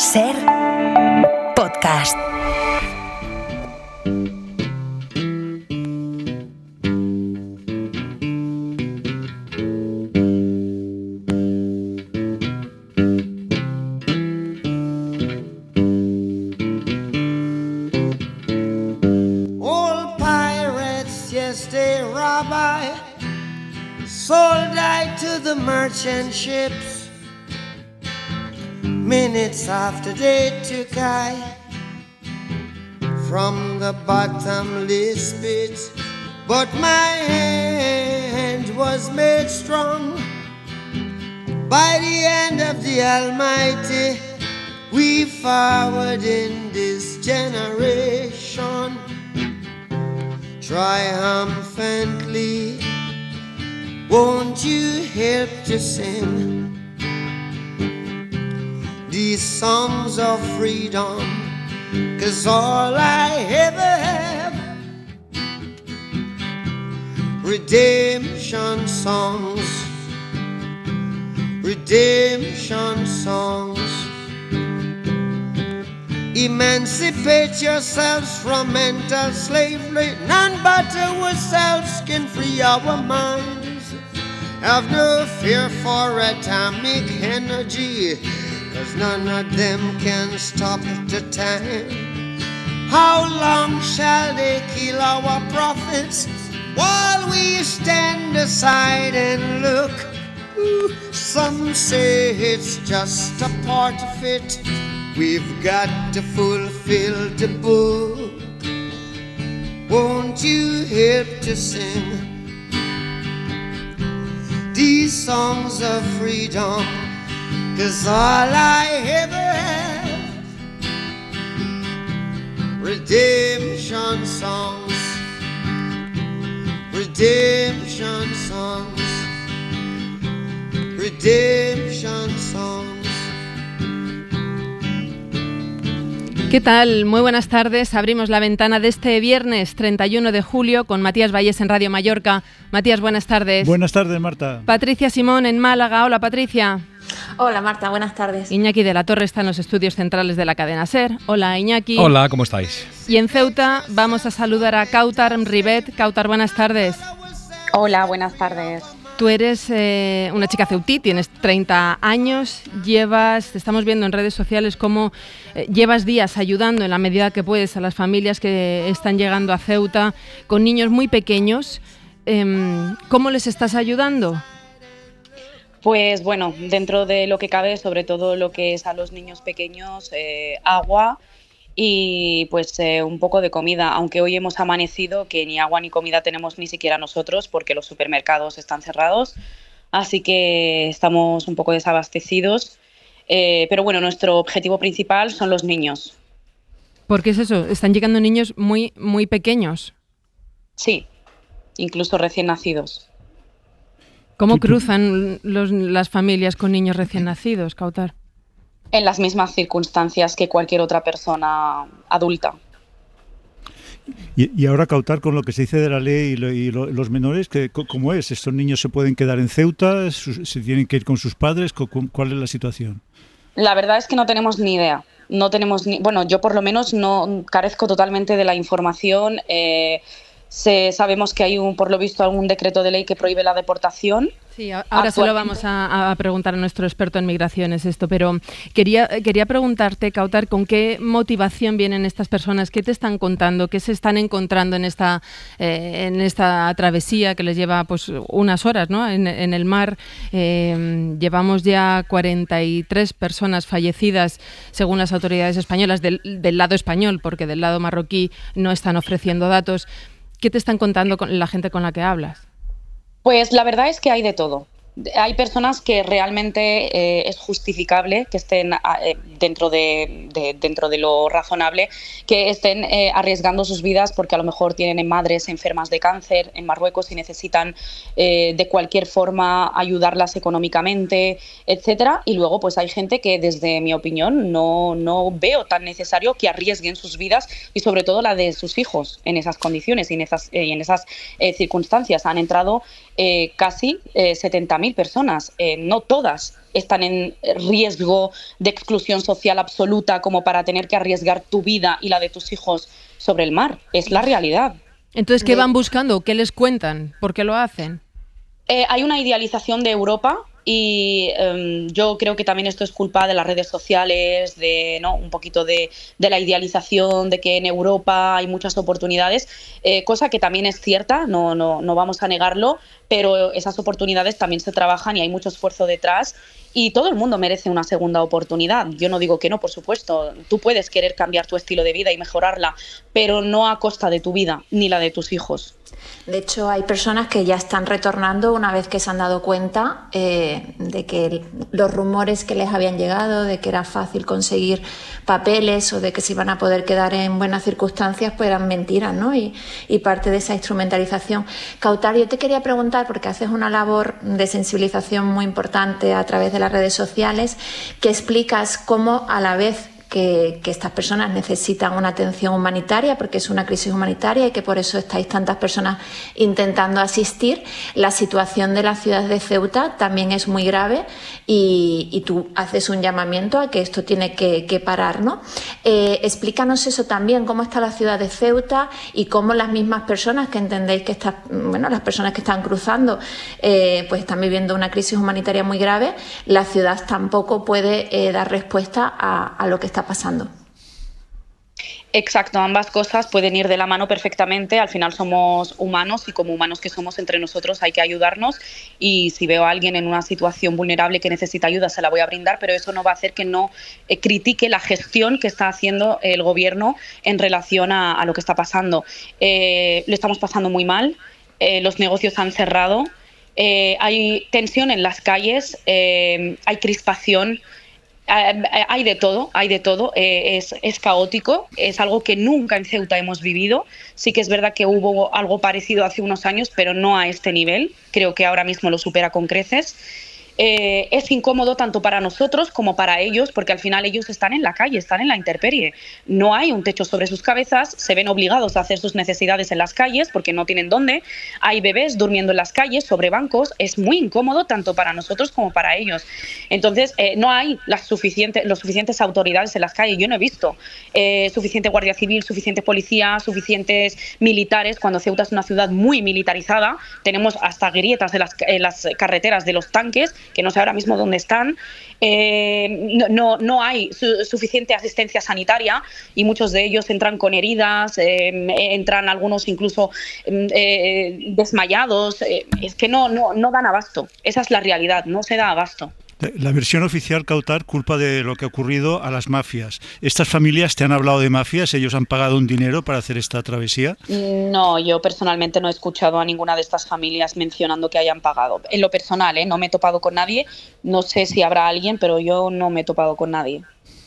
Ser podcast. Sold I to the merchant ships. Minutes after they took I from the bottomless pit, but my hand was made strong by the hand of the Almighty. We forward in this generation triumphantly. Won't you help to sing these songs of freedom? 'Cause all I ever have, redemption songs, redemption songs. Emancipate yourselves from mental slavery. None but ourselves can free our minds. Have no fear for atomic energy, 'cause none of them can stop the time. How long shall they kill our prophets while we stand aside and look? Some say it's just a part of it. We've got to fulfill the book. Won't you help to sing these songs of freedom? 'Cause all I ever have, redemption songs, redemption songs, redemption songs. ¿Qué tal? Muy buenas tardes. Abrimos la ventana de este viernes 31 de julio con Matías Valles en Radio Mallorca. Matías, buenas tardes. Buenas tardes, Marta. Patricia Simón en Málaga. Hola, Patricia. Hola, Marta. Buenas tardes. Iñaki de la Torre está en los estudios centrales de la cadena SER. Hola, Iñaki. Hola, ¿cómo estáis? Y en Ceuta vamos a saludar a Kautar Ribet. Kautar, buenas tardes. Hola, buenas tardes. Tú eres una chica ceutí, tienes 30 años, te estamos viendo en redes sociales cómo llevas días ayudando en la medida que puedes a las familias que están llegando a Ceuta con niños muy pequeños. ¿Cómo les estás ayudando? Pues bueno, dentro de lo que cabe, sobre todo lo que es a los niños pequeños, agua y pues un poco de comida, aunque hoy hemos amanecido que ni agua ni comida tenemos ni siquiera nosotros porque los supermercados están cerrados, así que estamos un poco desabastecidos, pero bueno, nuestro objetivo principal son los niños. ¿Por qué es eso? ¿Están llegando niños muy, muy pequeños? Sí, incluso recién nacidos. ¿Cómo cruzan las familias con niños recién nacidos, Kautar? En las mismas circunstancias que cualquier otra persona adulta. Y ahora, Kautar, con lo que se dice de la ley y los menores, ¿cómo es? ¿Estos niños se pueden quedar en Ceuta? ¿Se tienen que ir con sus padres? ¿Cuál es la situación? La verdad es que no tenemos ni idea. No tenemos bueno, yo por lo menos no carezco totalmente de la información. Sabemos que hay por lo visto algún decreto de ley que prohíbe la deportación. Sí, ahora se lo vamos a preguntar a nuestro experto en migraciones esto, pero quería preguntarte, Kautar, ¿con qué motivación vienen estas personas? ¿Qué te están contando? ¿Qué se están encontrando en esta travesía que les lleva pues unas horas, ¿no? en el mar? Llevamos ya 43 personas fallecidas según las autoridades españolas del lado español, porque del lado marroquí no están ofreciendo datos. ¿Qué te están contando con la gente con la que hablas? Pues la verdad es que hay de todo. Hay personas que realmente es justificable que estén dentro de lo razonable, que estén arriesgando sus vidas porque a lo mejor tienen madres enfermas de cáncer en Marruecos y necesitan de cualquier forma ayudarlas económicamente, etcétera. Y luego pues hay gente que desde mi opinión no veo tan necesario que arriesguen sus vidas y sobre todo la de sus hijos en esas condiciones y en esas circunstancias. Han entrado casi 70.000 30.000 personas, no todas están en riesgo de exclusión social absoluta como para tener que arriesgar tu vida y la de tus hijos sobre el mar. Es la realidad. Entonces, ¿qué van buscando? ¿Qué les cuentan? ¿Por qué lo hacen? Hay una idealización de Europa y yo creo que también esto es culpa de las redes sociales, de un poquito de la idealización de que en Europa hay muchas oportunidades, cosa que también es cierta, no vamos a negarlo, pero esas oportunidades también se trabajan y hay mucho esfuerzo detrás y todo el mundo merece una segunda oportunidad. Yo no digo que no, por supuesto, tú puedes querer cambiar tu estilo de vida y mejorarla, pero no a costa de tu vida ni la de tus hijos. De hecho, hay personas que ya están retornando una vez que se han dado cuenta de que los rumores que les habían llegado, de que era fácil conseguir papeles o de que se iban a poder quedar en buenas circunstancias, pues eran mentiras, ¿no? Y parte de esa instrumentalización. Kautar, yo te quería preguntar, porque haces una labor de sensibilización muy importante a través de las redes sociales, que explicas cómo a la vez que estas personas necesitan una atención humanitaria porque es una crisis humanitaria y que por eso estáis tantas personas intentando asistir. La situación de la ciudad de Ceuta también es muy grave y tú haces un llamamiento a que esto tiene que parar, ¿no? Explícanos eso también, cómo está la ciudad de Ceuta y cómo las mismas personas que entendéis que las personas que están cruzando pues están viviendo una crisis humanitaria muy grave. La ciudad tampoco puede dar respuesta a lo que está pasando. Exacto, ambas cosas pueden ir de la mano perfectamente. Al final somos humanos y como humanos que somos entre nosotros hay que ayudarnos y si veo a alguien en una situación vulnerable que necesita ayuda se la voy a brindar, pero eso no va a hacer que no critique la gestión que está haciendo el gobierno en relación a lo que está pasando. Lo estamos pasando muy mal, los negocios han cerrado, hay tensión en las calles, hay crispación. Hay de todo, es caótico, es algo que nunca en Ceuta hemos vivido. Sí que es verdad que hubo algo parecido hace unos años, pero no a este nivel. Creo que ahora mismo lo supera con creces. Es incómodo tanto para nosotros como para ellos, porque al final ellos están en la calle, están en la intemperie. No hay un techo sobre sus cabezas, se ven obligados a hacer sus necesidades en las calles porque no tienen dónde. Hay bebés durmiendo en las calles sobre bancos. Es muy incómodo tanto para nosotros como para ellos. Entonces, no hay los suficientes autoridades en las calles. Yo no he visto suficiente guardia civil, suficiente policía, suficientes militares, cuando Ceuta es una ciudad muy militarizada. Tenemos hasta grietas en las carreteras de los tanques, que no sé ahora mismo dónde están. No hay suficiente asistencia sanitaria y muchos de ellos entran con heridas, entran algunos incluso desmayados. Es que no dan abasto. Esa es la realidad, no se da abasto. La versión oficial, Kautar, culpa de lo que ha ocurrido a las mafias. ¿Estas familias te han hablado de mafias? ¿Ellos han pagado un dinero para hacer esta travesía? No, yo personalmente no he escuchado a ninguna de estas familias mencionando que hayan pagado. En lo personal, no me he topado con nadie. No sé si habrá alguien, pero yo no me he topado con nadie.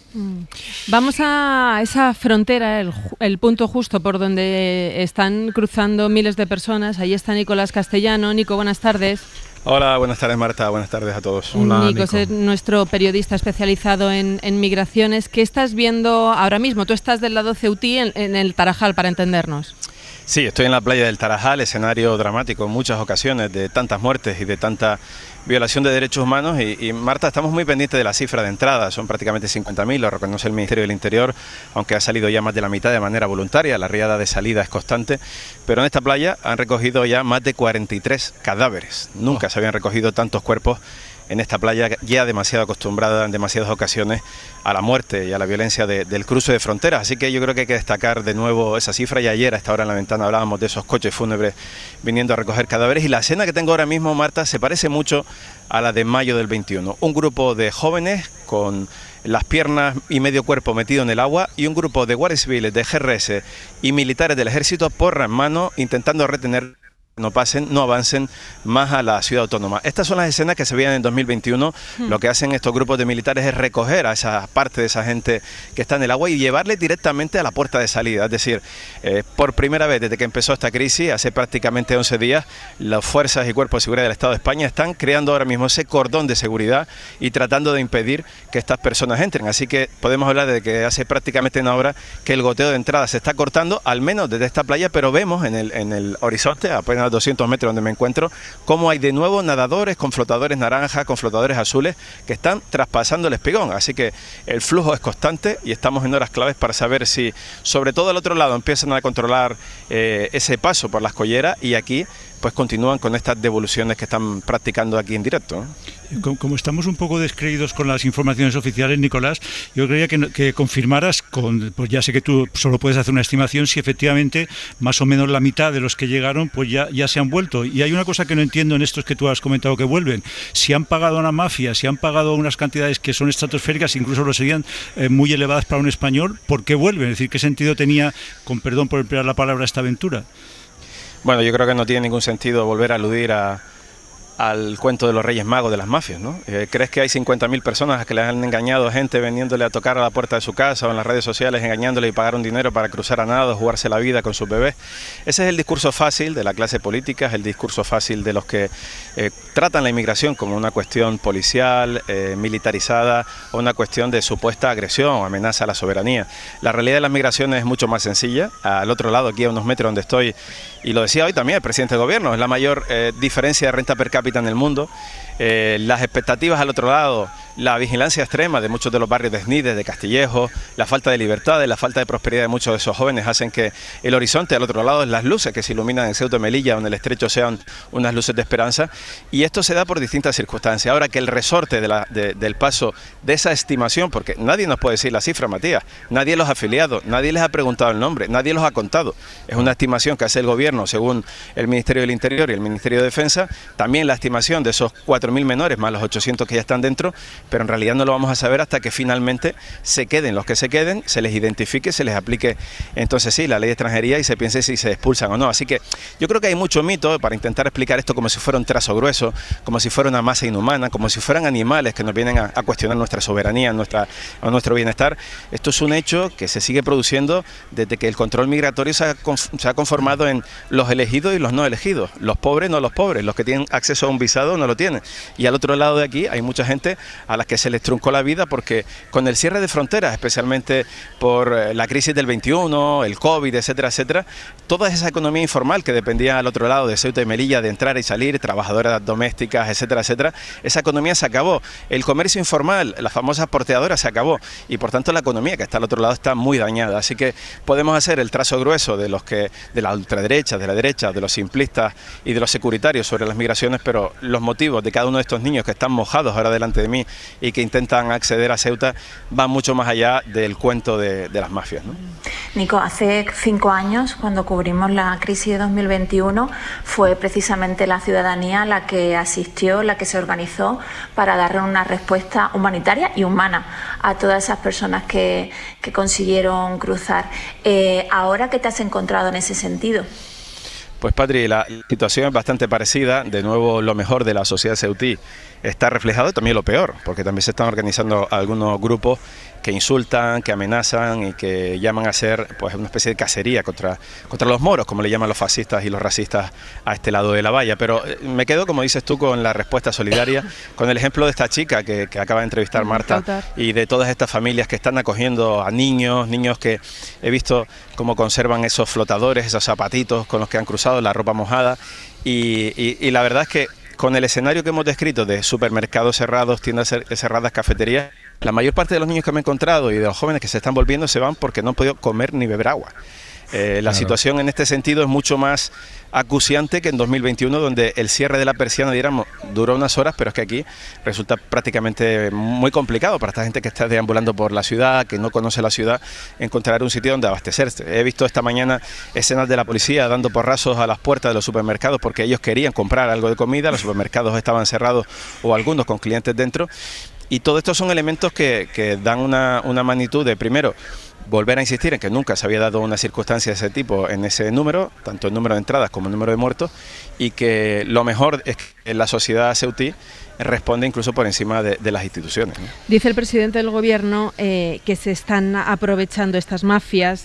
Vamos a esa frontera, el punto justo por donde están cruzando miles de personas. Ahí está Nicolás Castellano. Nico, buenas tardes. Hola, buenas tardes Marta, buenas tardes a todos. Hola, Nico, es nuestro periodista especializado en migraciones. ¿Qué estás viendo ahora mismo? Tú estás del lado ceutí en el Tarajal, para entendernos. Sí, estoy en la playa del Tarajal, escenario dramático en muchas ocasiones de tantas muertes y de tanta violación de derechos humanos y Marta, estamos muy pendientes de la cifra de entrada, son prácticamente 50.000, lo reconoce el Ministerio del Interior, aunque ha salido ya más de la mitad de manera voluntaria, la riada de salida es constante, pero en esta playa han recogido ya más de 43 cadáveres, nunca se habían recogido tantos cuerpos en esta playa ya demasiado acostumbrada en demasiadas ocasiones a la muerte y a la violencia del cruce de fronteras. Así que yo creo que hay que destacar de nuevo esa cifra. Y ayer a esta hora en la ventana hablábamos de esos coches fúnebres viniendo a recoger cadáveres. Y la escena que tengo ahora mismo, Marta, se parece mucho a la de mayo del 21. Un grupo de jóvenes con las piernas y medio cuerpo metido en el agua y un grupo de guardias civiles, de GRS y militares del ejército, porra en mano, intentando retener no avancen más a la ciudad autónoma. Estas son las escenas que se veían en 2021. Lo que hacen estos grupos de militares es recoger a esa parte de esa gente que está en el agua y llevarle directamente a la puerta de salida. Es decir, por primera vez desde que empezó esta crisis, hace prácticamente 11 días, las fuerzas y cuerpos de seguridad del Estado de España están creando ahora mismo ese cordón de seguridad y tratando de impedir que estas personas entren. Así que podemos hablar de que hace prácticamente una hora que el goteo de entrada se está cortando, al menos desde esta playa, pero vemos en el horizonte, apenas apenas 200 metros donde me encuentro, cómo hay de nuevo nadadores con flotadores naranjas, con flotadores azules, que están traspasando el espigón. Así que el flujo es constante y estamos en horas claves para saber si, sobre todo al otro lado, empiezan a controlar ese paso por las colleras, y aquí pues continúan con estas devoluciones que están practicando aquí en directo, ¿no? Como estamos un poco descreídos con las informaciones oficiales, Nicolás, yo creía que confirmaras, pues ya sé que tú solo puedes hacer una estimación, si efectivamente más o menos la mitad de los que llegaron pues ya se han vuelto. Y hay una cosa que no entiendo en estos que tú has comentado que vuelven. Si han pagado a una mafia, si han pagado unas cantidades que son estratosféricas, incluso lo serían muy elevadas para un español, ¿por qué vuelven? Es decir, ¿qué sentido tenía, con perdón por emplear la palabra, esta aventura? Bueno, yo creo que no tiene ningún sentido volver a aludir al cuento de los Reyes Magos de las mafias, ¿no? ¿Crees que hay 50.000 personas que le han engañado a gente vendiéndole a tocar a la puerta de su casa o en las redes sociales, engañándole y pagaron dinero para cruzar a nado, jugarse la vida con sus bebés? Ese es el discurso fácil de la clase política, es el discurso fácil de los que tratan la inmigración como una cuestión policial, militarizada, o una cuestión de supuesta agresión o amenaza a la soberanía. La realidad de las migraciones es mucho más sencilla. Al otro lado, aquí a unos metros donde estoy, y lo decía hoy también el presidente del gobierno, es la mayor diferencia de renta per cápita en el mundo. Las expectativas al otro lado, la vigilancia extrema de muchos de los barrios de Snides, de Castillejo, la falta de libertades, la falta de prosperidad de muchos de esos jóvenes hacen que el horizonte al otro lado, las luces que se iluminan en Ceuta y Melilla o en el Estrecho, sean unas luces de esperanza, y esto se da por distintas circunstancias. Ahora que el resorte del paso de esa estimación, porque nadie nos puede decir la cifra, Matías, nadie los ha afiliado, nadie les ha preguntado el nombre, nadie los ha contado, es una estimación que hace el gobierno según el Ministerio del Interior y el Ministerio de Defensa, también la estimación de esos 4.000 menores más los 800 que ya están dentro, pero en realidad no lo vamos a saber hasta que finalmente se queden los que se queden, se les identifique, se les aplique entonces sí la ley de extranjería y se piense si se expulsan o no. Así que yo creo que hay mucho mito para intentar explicar esto como si fuera un trazo grueso, como si fuera una masa inhumana, como si fueran animales que nos vienen a cuestionar nuestra soberanía, nuestro bienestar. Esto es un hecho que se sigue produciendo desde que el control migratorio se ha conformado en los elegidos y los no elegidos, los pobres no los pobres, los que tienen acceso a un visado no lo tienen. Y al otro lado de aquí hay mucha gente a la que se les truncó la vida porque con el cierre de fronteras, especialmente por la crisis del 21, el COVID, etcétera, etcétera, toda esa economía informal que dependía al otro lado de Ceuta y Melilla de entrar y salir, trabajadoras domésticas, etcétera, etcétera, esa economía se acabó. El comercio informal, las famosas porteadoras, se acabó y por tanto la economía que está al otro lado está muy dañada. Así que podemos hacer el trazo grueso de la ultraderecha, de la derecha, de los simplistas y de los securitarios sobre las migraciones, pero los motivos de cada uno de estos niños que están mojados ahora delante de mí y que intentan acceder a Ceuta van mucho más allá del cuento de las mafias, ¿no? Nico, hace 5 años, cuando cubrimos la crisis de 2021, fue precisamente la ciudadanía la que asistió, la que se organizó para darle una respuesta humanitaria y humana a todas esas personas que consiguieron cruzar. ¿Ahora qué te has encontrado en ese sentido? Pues Patri, la situación es bastante parecida. De nuevo, lo mejor de la sociedad ceutí está reflejado y también lo peor, porque también se están organizando algunos grupos que insultan, que amenazan y que llaman a hacer pues una especie de cacería contra los moros, como le llaman los fascistas y los racistas a este lado de la valla. Pero me quedo, como dices tú, con la respuesta solidaria, con el ejemplo de esta chica que acaba de entrevistar Marta y de todas estas familias que están acogiendo a niños que he visto cómo conservan esos flotadores, esos zapatitos con los que han cruzado, la ropa mojada y la verdad es que con el escenario que hemos descrito de supermercados cerrados, tiendas cerradas, cafeterías, la mayor parte de los niños que me he encontrado y de los jóvenes que se están volviendo se van porque no han podido comer ni beber agua. La situación en este sentido es mucho más acuciante que en 2021, donde el cierre de la persiana, diríamos, duró unas horas, pero es que aquí resulta prácticamente muy complicado para esta gente que está deambulando por la ciudad, que no conoce la ciudad, encontrar un sitio donde abastecerse. He visto esta mañana escenas de la policía dando porrazos a las puertas de los supermercados porque ellos querían comprar algo de comida, los supermercados estaban cerrados o algunos con clientes dentro, y todo esto son elementos que dan una magnitud de, primero, volver a insistir en que nunca se había dado una circunstancia de ese tipo en ese número, tanto el número de entradas como el número de muertos, y que lo mejor es que la sociedad ceutí responde incluso por encima de las instituciones, ¿no? Dice el presidente del gobierno que se están aprovechando estas mafias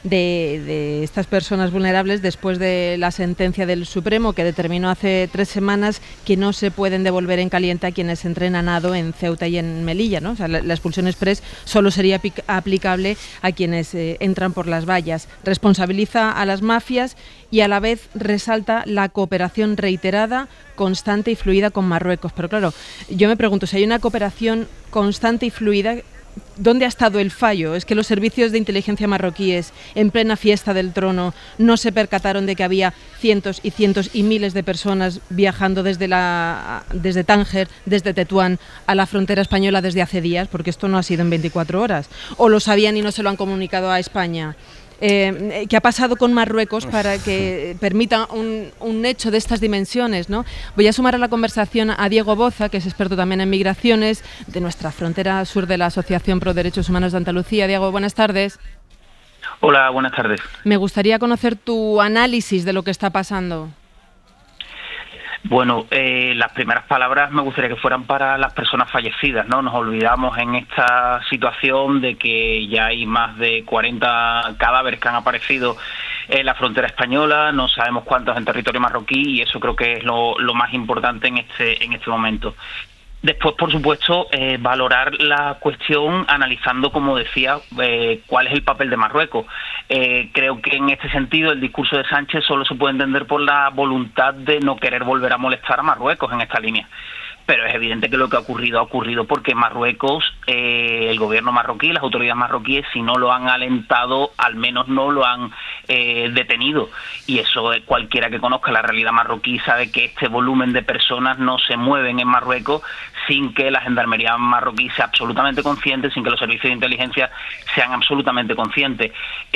de estas personas vulnerables después de la sentencia del Supremo que determinó hace 3 semanas que no se pueden devolver en caliente a quienes entren a nado en Ceuta y en Melilla, ¿no? O sea, la expulsión express solo sería aplicable a quienes entran por las vallas. Responsabiliza a las mafias y a la vez resalta la cooperación reiterada, constante y fluida con Marruecos. Pero claro, yo me pregunto, si hay una cooperación constante y fluida, ¿dónde ha estado el fallo? ¿Es que los servicios de inteligencia marroquíes, en plena fiesta del trono, no se percataron de que había cientos y cientos y miles de personas viajando desde Tánger, desde Tetuán, a la frontera española desde hace días? Porque esto no ha sido en 24 horas. ¿O lo sabían y no se lo han comunicado a España? ¿Qué ha pasado con Marruecos para que permita un hecho de estas dimensiones, ¿no? Voy a sumar a la conversación a Diego Boza, que es experto también en migraciones, de nuestra frontera sur de la Asociación Pro Derechos Humanos de Andalucía. Diego, buenas tardes. Hola, buenas tardes. Me gustaría conocer tu análisis de lo que está pasando. Bueno, las primeras palabras me gustaría que fueran para las personas fallecidas, ¿no? Nos olvidamos en esta situación de que ya hay más de 40 cadáveres que han aparecido en la frontera española, no sabemos cuántos en territorio marroquí, y eso creo que es lo más importante en este momento. Después, por supuesto, valorar la cuestión analizando, como decía, cuál es el papel de Marruecos. Creo que en este sentido el discurso de Sánchez solo se puede entender por la voluntad de no querer volver a molestar a Marruecos en esta línea. Pero es evidente que lo que ha ocurrido porque Marruecos, el gobierno marroquí, las autoridades marroquíes, si no lo han alentado, al menos no lo han detenido. Y eso cualquiera que conozca la realidad marroquí sabe que este volumen de personas no se mueven en Marruecos sin que la gendarmería marroquí sea absolutamente consciente, sin que los servicios de inteligencia sean absolutamente conscientes.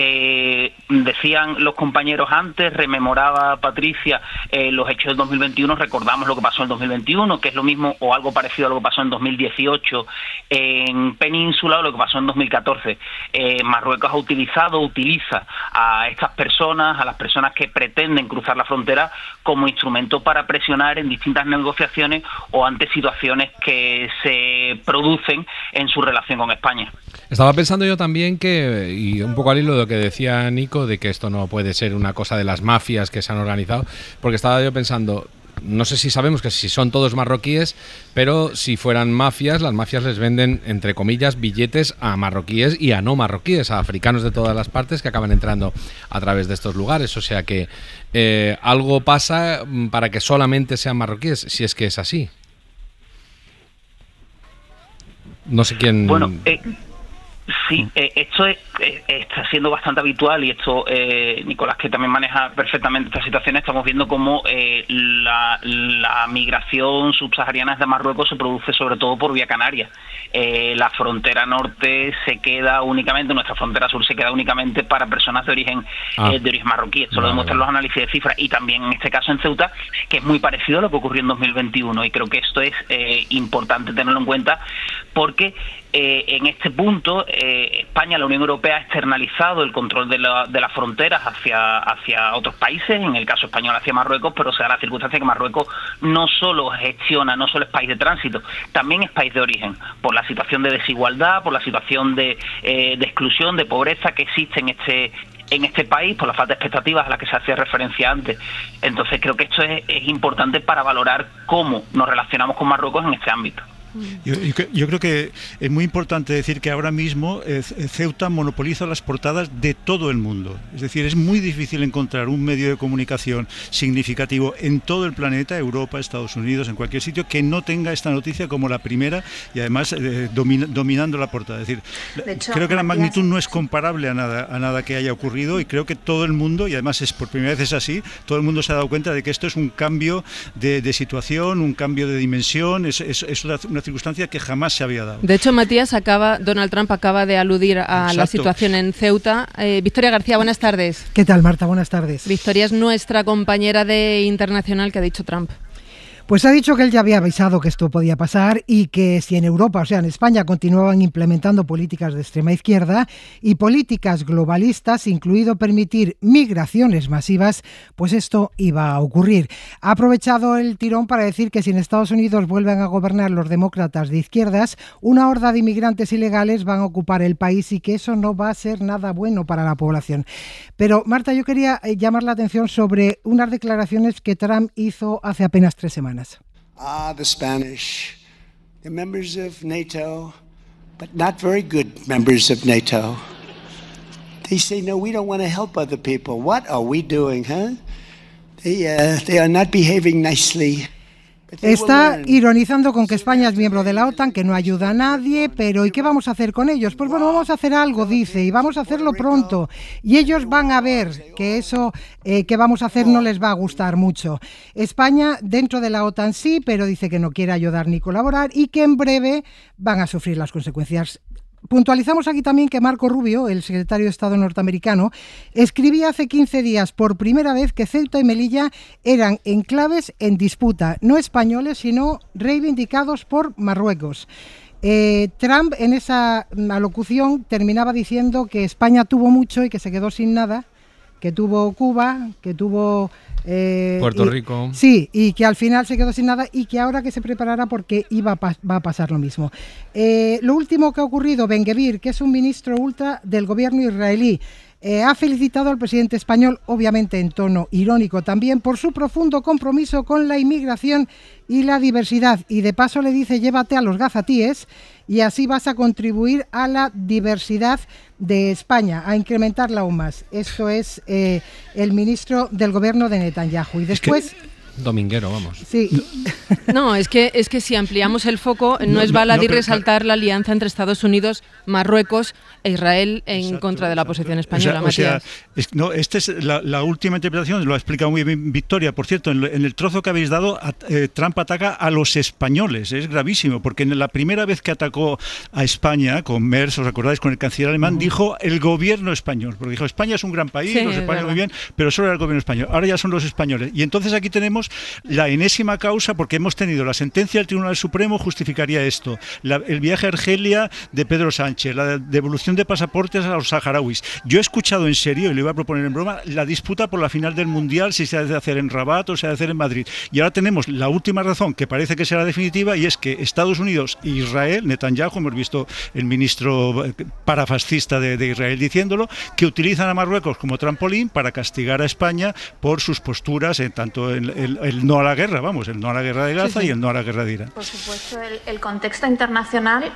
Decían los compañeros antes, rememoraba Patricia los hechos del 2021, recordamos lo que pasó en 2021, que es lo mismo o algo parecido a lo que pasó en 2018 en Península o lo que pasó en 2014. Marruecos utiliza a estas personas, a las personas que pretenden cruzar la frontera, como instrumento para presionar en distintas negociaciones o ante situaciones que se producen en su relación con España. Estaba pensando yo también que, y un poco al hilo de lo que decía Nico, de que esto no puede ser una cosa de las mafias que se han organizado, porque estaba yo pensando, no sé si sabemos que si son todos marroquíes, pero si fueran mafias, las mafias les venden, entre comillas, billetes a marroquíes y a no marroquíes, a africanos de todas las partes que acaban entrando a través de estos lugares. O sea que algo pasa para que solamente sean marroquíes, si es que es así. No sé quién... Bueno, sí, esto está siendo bastante habitual y esto, Nicolás, que también maneja perfectamente esta situación, estamos viendo cómo la migración subsahariana de Marruecos se produce sobre todo por vía canaria. La frontera norte se queda únicamente, nuestra frontera sur se queda únicamente para personas de origen marroquí. Esto lo demuestran los análisis de cifras, y también en este caso en Ceuta, que es muy parecido a lo que ocurrió en 2021, y creo que esto es importante tenerlo en cuenta porque en este punto España, la Unión Europea, ha externalizado el control de las fronteras hacia otros países, en el caso español hacia Marruecos, pero se da la circunstancia que Marruecos no solo gestiona, no solo es país de tránsito, también es país de origen, por la situación de desigualdad, por la situación de exclusión, de pobreza que existe en este país, por la falta de expectativas a las que se hacía referencia antes. Entonces creo que esto es importante para valorar cómo nos relacionamos con Marruecos en este ámbito. Yo creo que es muy importante decir que ahora mismo Ceuta monopoliza las portadas de todo el mundo. Es decir, es muy difícil encontrar un medio de comunicación significativo en todo el planeta, Europa, Estados Unidos, en cualquier sitio, que no tenga esta noticia como la primera y además dominando la portada. Es decir, de hecho, creo que la magnitud no es comparable a nada que haya ocurrido, y creo que todo el mundo, y además por primera vez es así, todo el mundo se ha dado cuenta de que esto es un cambio de situación, un cambio de dimensión, es una circunstancia que jamás se había dado. De hecho, Matías, Donald Trump acaba de aludir a la situación en Ceuta. Victoria García, buenas tardes. ¿Qué tal, Marta? Buenas tardes. Victoria es nuestra compañera de Internacional. ¿Qué ha dicho Trump? Pues ha dicho que él ya había avisado que esto podía pasar y que si en Europa, o sea, en España, continuaban implementando políticas de extrema izquierda y políticas globalistas, incluido permitir migraciones masivas, pues esto iba a ocurrir. Ha aprovechado el tirón para decir que si en Estados Unidos vuelven a gobernar los demócratas de izquierdas, una horda de inmigrantes ilegales van a ocupar el país y que eso no va a ser nada bueno para la población. Pero, Marta, yo quería llamar la atención sobre unas declaraciones que Trump hizo hace apenas 3 semanas. The Spanish, they're members of NATO, but not very good members of NATO. They say, no, we don't want to help other people. What are we doing, huh? They are not behaving nicely. Está ironizando con que España es miembro de la OTAN, que no ayuda a nadie, pero ¿y qué vamos a hacer con ellos? Pues bueno, vamos a hacer algo, dice, y vamos a hacerlo pronto. Y ellos van a ver que eso que vamos a hacer no les va a gustar mucho. España dentro de la OTAN sí, pero dice que no quiere ayudar ni colaborar y que en breve van a sufrir las consecuencias. Puntualizamos aquí también que Marco Rubio, el secretario de Estado norteamericano, escribía hace 15 días por primera vez que Ceuta y Melilla eran enclaves en disputa, no españoles, sino reivindicados por Marruecos. Trump en esa alocución terminaba diciendo que España tuvo mucho y que se quedó sin nada, que tuvo Cuba, que tuvo... Puerto Rico. Sí, y que al final se quedó sin nada y que ahora que se preparara porque va a pasar lo mismo. Lo último que ha ocurrido, Ben-Gvir, que es un ministro ultra del gobierno israelí, ha felicitado al presidente español, obviamente en tono irónico también, por su profundo compromiso con la inmigración y la diversidad. Y de paso le dice, llévate a los gazatíes y así vas a contribuir a la diversidad de España, a incrementarla aún más. Esto es el ministro del gobierno de Netanyahu. Y después... Dominguero, vamos. Sí. No, es que si ampliamos el foco, no es baladí resaltar la alianza entre Estados Unidos, Marruecos e Israel en contra de la posición española, Matías. Esta es la última interpretación, lo ha explicado muy bien Victoria. Por cierto, en el trozo que habéis dado, Trump ataca a los españoles. Es gravísimo, porque en la primera vez que atacó a España, con Merz, ¿os acordáis? Con el canciller alemán, dijo el gobierno español. Porque dijo, España es un gran país, los españoles muy bien, pero solo era el gobierno español. Ahora ya son los españoles. Y entonces aquí tenemos la enésima causa, porque hemos tenido la sentencia del Tribunal Supremo, justificaría esto, el viaje a Argelia de Pedro Sánchez, la devolución de pasaportes a los saharauis. Yo he escuchado en serio, y lo iba a proponer en broma, la disputa por la final del Mundial, si se ha de hacer en Rabat o se ha de hacer en Madrid. Y ahora tenemos la última razón, que parece que será definitiva, y es que Estados Unidos e Israel, Netanyahu, hemos visto el ministro parafascista de Israel diciéndolo, que utilizan a Marruecos como trampolín para castigar a España por sus posturas, tanto en el no a la guerra, el no a la guerra de Gaza, sí. Y el no a la guerra de Irán. Por supuesto, el contexto internacional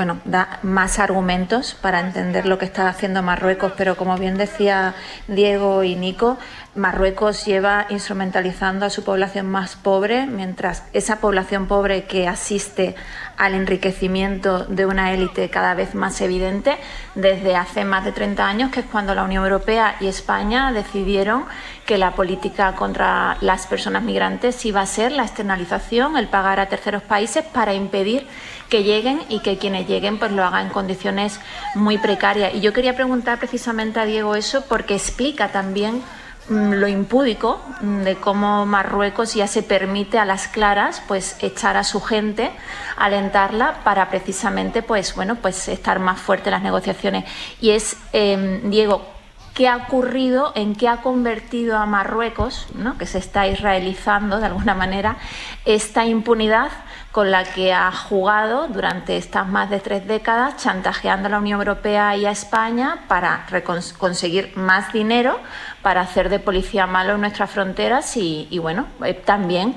da más argumentos para entender lo que está haciendo Marruecos, pero como bien decía Diego y Nico, Marruecos lleva instrumentalizando a su población más pobre, mientras esa población pobre que asiste al enriquecimiento de una élite cada vez más evidente desde hace más de 30 años, que es cuando la Unión Europea y España decidieron que la política contra las personas migrantes iba a ser la externalización, el pagar a terceros países para impedir que lleguen y que quienes lleguen pues lo hagan en condiciones muy precarias. Y yo quería preguntar precisamente a Diego eso porque explica también lo impúdico de cómo Marruecos ya se permite a las claras pues echar a su gente, alentarla para precisamente pues estar más fuerte en las negociaciones. Y es, Diego, ¿qué ha ocurrido, en qué ha convertido a Marruecos, ¿no?, que se está israelizando de alguna manera, esta impunidad con la que ha jugado durante estas más de 3 décadas, chantajeando a la Unión Europea y a España para conseguir más dinero, para hacer de policía malo en nuestras fronteras y también